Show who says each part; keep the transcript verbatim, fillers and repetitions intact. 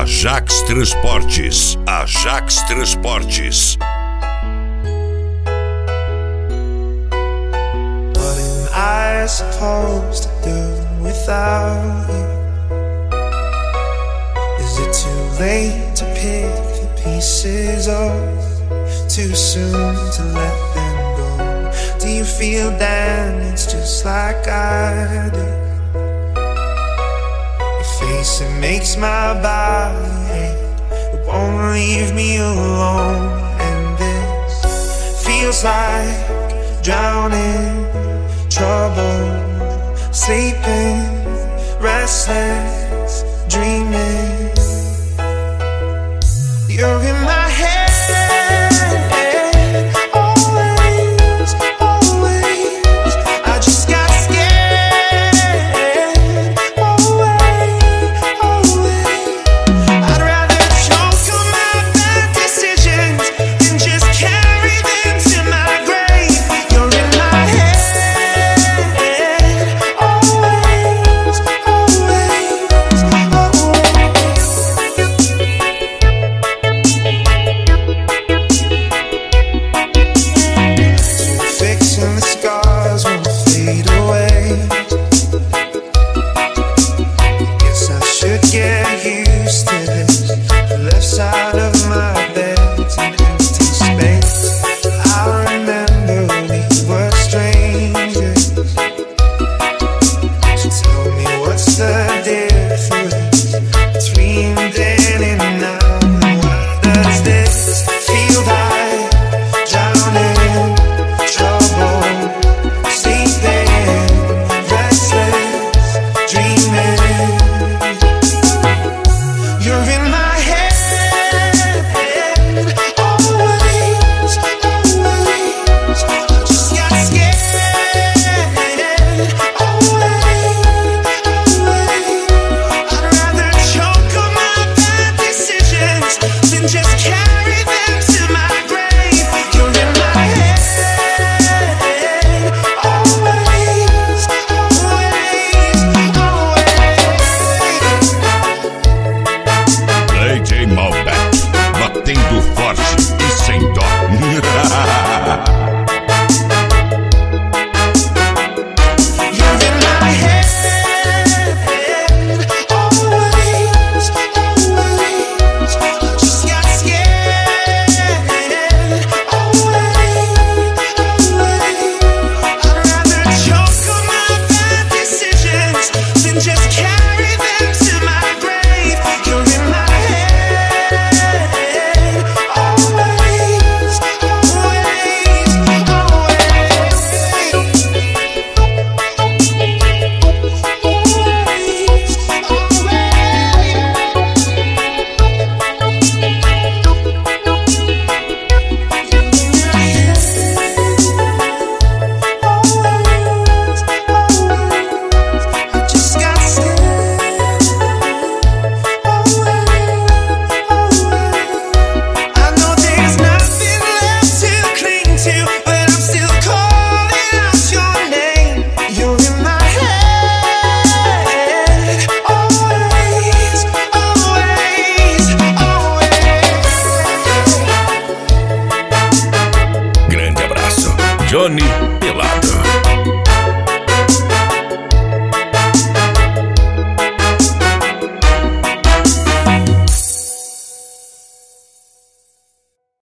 Speaker 1: Ajax Transportes. Ajax Transportes.
Speaker 2: What am I supposed to do without you? Is it too late to pick the pieces up? Too soon to let them go? Do you feel damaged just like I do? Face, it makes my body ache. It won't leave me alone. And this feels like drowning, trouble, sleeping, restless.